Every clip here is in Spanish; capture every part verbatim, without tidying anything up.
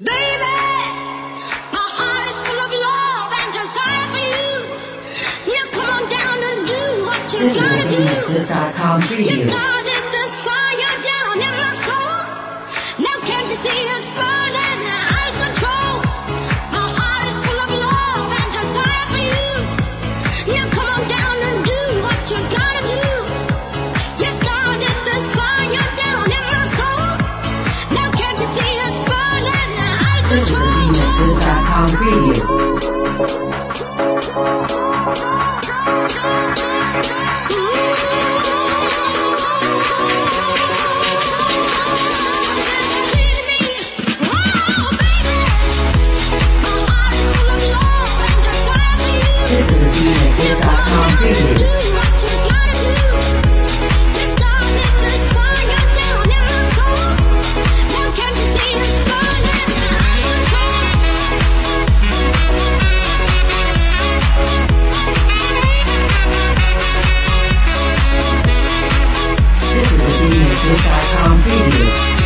Baby, my heart is full of love and desire for you. Now come on down and do what you This gotta is do. Phoenix's dot com You preview. started this fire down in my soul. Now can't you see it's burning out of control? My heart is full of love and desire for you. Now come on down and do what you gotta do. You started this fire down in my soul. Now can't you see it's burning out of This is control? Phoenix's dot com preview. This is a Phoenix's dot com preview. This is a Phoenix's dot com preview.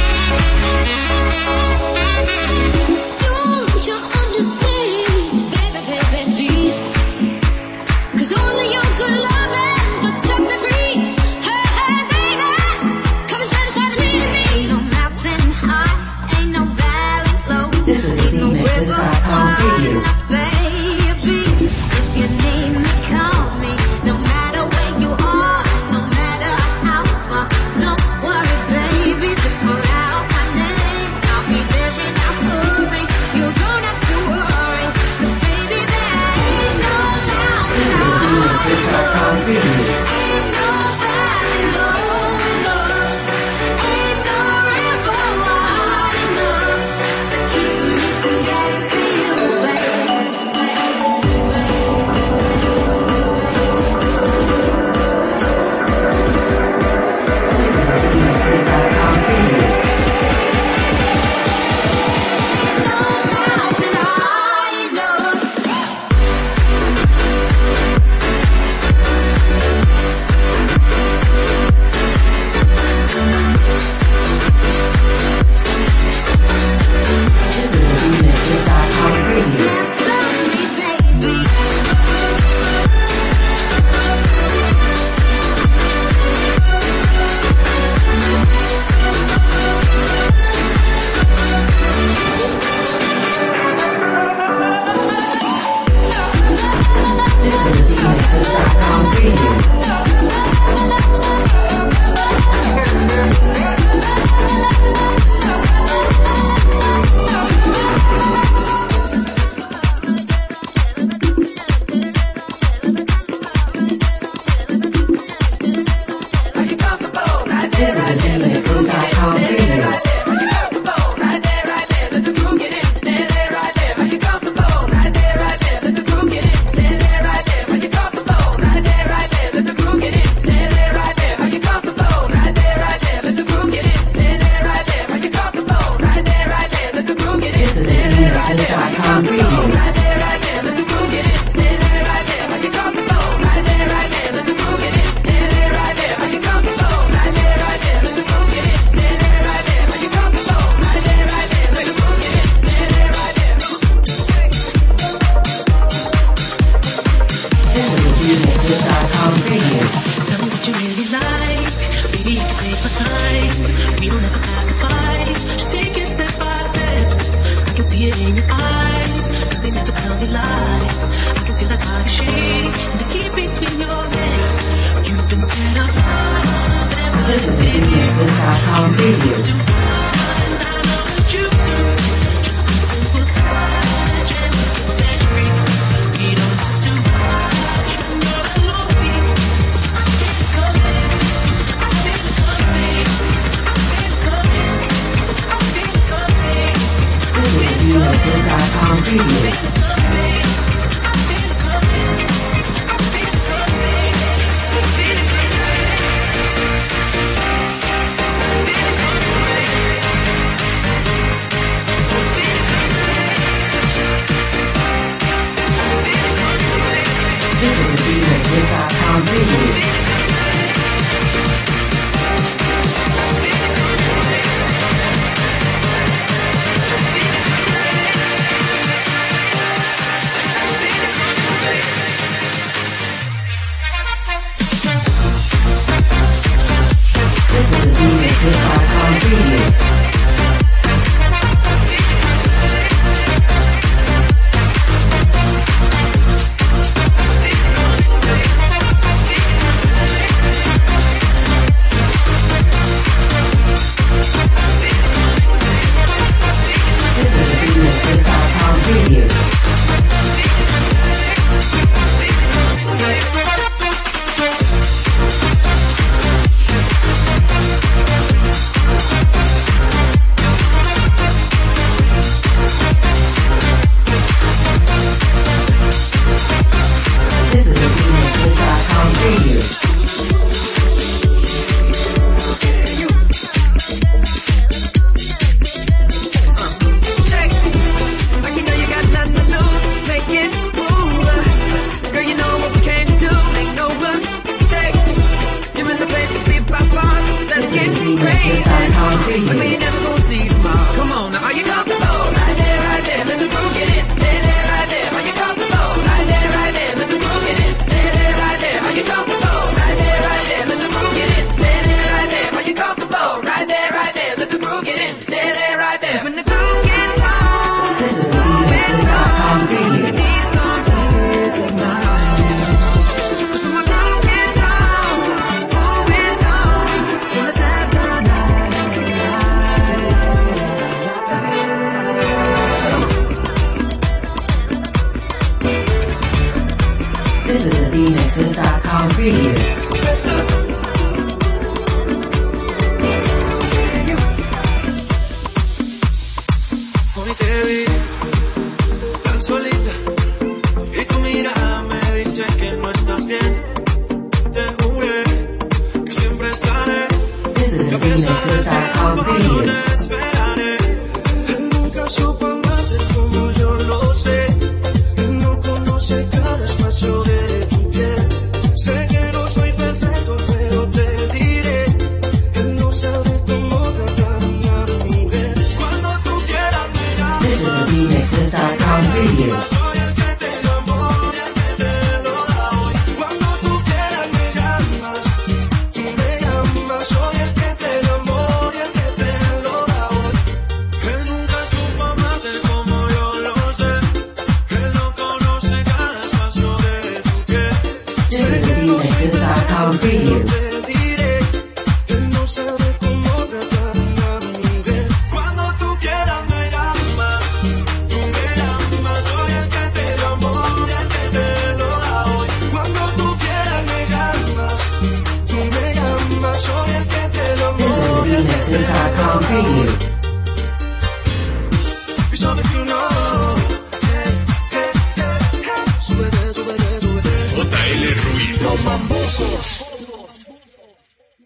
Don't you understand, baby, baby, please? 'Cause only your good loving could set me free. Hey, hey, baby, come and satisfy the need in me. Ain't no mountain high, ain't no valley low. This is a Phoenix's dot com preview. Baby, if you need me, call me. No matter where you are, no matter how far. Don't worry, baby, just call out my name. I'll be there in a hurry. You don't have to worry, 'cause baby, there ain't no mountain This is a Phoenix's dot com preview. ain't no valley low enough, ain't no river wide enough to keep me from getting to you, baby. This is a Phoenix's dot com preview. No mountain high enough. This is a Phoenix's dot com preview. Dance on me, baby. This is a Phoenix's dot com preview. This is a Phoenix's dot com preview. This is a Phoenix's dot com preview. This is a Phoenix's dot com preview. Tell me what you really like. Baby, you can take my time. We don't ever have to fight. Just take it step by step. I can see it in your eyes. 'Cause they never tell me lies. I can feel that body shake. And the key between your legs. You've been set up. This is a Phoenix's dot com preview. This is a Phoenix's dot com preview. This is a Phoenix's dot com preview. remixes dot com preview. Hoy te vi tan solita y tu mirada me dice que no estás bien. Te juré que siempre estaré. This is the remixes dot com preview. Esperaré. Él nunca supo amarte como yo lo sé. Él no conoce cada espacio de tu piel. Sé que no soy perfecto, pero te diré. Él no sabe cómo tratar a una mujer. Cuando tú quieras me llamas. This is the remixes dot com preview. Soy el que te llamó, el que te lo da hoy. Cuando tú quieras me llamas. Tú me llamas. Soy el que te llamó, el que te lo da hoy. Él nunca supo amarte como yo lo sé. Él no conoce cada espacio de tu piel. This is the remixes dot com preview. Te diré, él no sabe cómo tratar a una mujer. Cuando tú quieras me llamas, tú me llamas. Soy el que te llamó, el que te lo da hoy. Cuando tú quieras me llamas, tú me llamas. Soy el que te llamó, This is the remixes dot com preview. y sabes que no. Hey, hey, hey, hey. Súbete, súbete, súbete. J L Ruiz. Los mambosos.